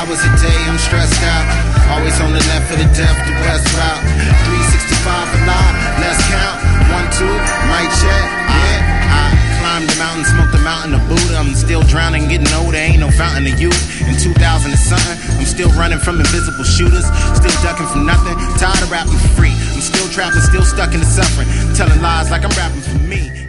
hours a day, I'm stressed out. Always on the left of the death, the west route. 365 for life, let's count. 1, 2, mic check, yeah. I climbed the mountain, smoked the mountain of Buddha. I'm still drowning, getting older, ain't no fountain of youth. In 2000 and something, I'm still running from invisible shooters. Still ducking from nothing, tired of rapping for free. I'm still trapping, still stuck in the suffering. Telling lies like I'm rapping for me.